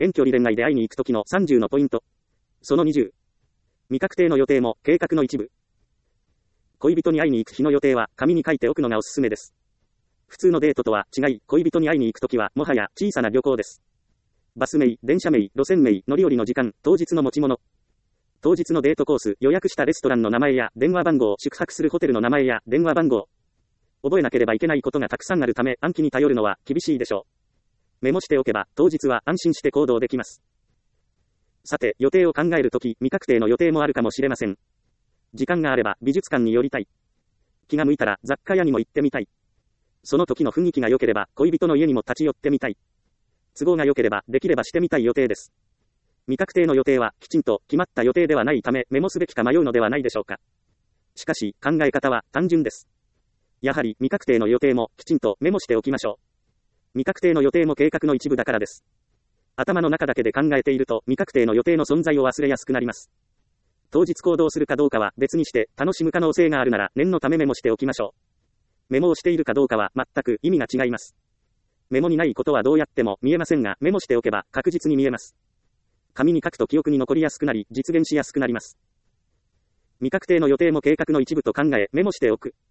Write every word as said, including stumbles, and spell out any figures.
遠距離恋愛で会いに行くときのさんじゅうのポイント。そのにじゅう。未確定の予定も計画の一部。恋人に会いに行く日の予定は紙に書いておくのがおすすめです。普通のデートとは違い、恋人に会いに行くときはもはや小さな旅行です。バス名、電車名、路線名、乗り降りの時間、当日の持ち物。当日のデートコース、予約したレストランの名前や電話番号、宿泊するホテルの名前や電話番号。覚えなければいけないことがたくさんあるため暗記に頼るのは厳しいでしょう。メモしておけば当日は安心して行動できます。さて、予定を考えるとき、未確定の予定もあるかもしれません。時間があれば美術館に寄りたい。気が向いたら雑貨屋にも行ってみたい。その時の雰囲気が良ければ恋人の家にも立ち寄ってみたい。都合が良ければできればしてみたい予定です。未確定の予定はきちんと決まった予定ではないためメモすべきか迷うのではないでしょうか。しかし考え方は単純です。やはり未確定の予定もきちんとメモしておきましょう。未確定の予定も計画の一部だからです。頭の中だけで考えていると未確定の予定の存在を忘れやすくなります。当日行動するかどうかは別にして楽しむ可能性があるなら念のためメモしておきましょう。メモをしているかどうかは全く意味が違います。メモにないことはどうやっても見えませんがメモしておけば確実に見えます。紙に書くと記憶に残りやすくなり実現しやすくなります。未確定の予定も計画の一部と考えメモしておく。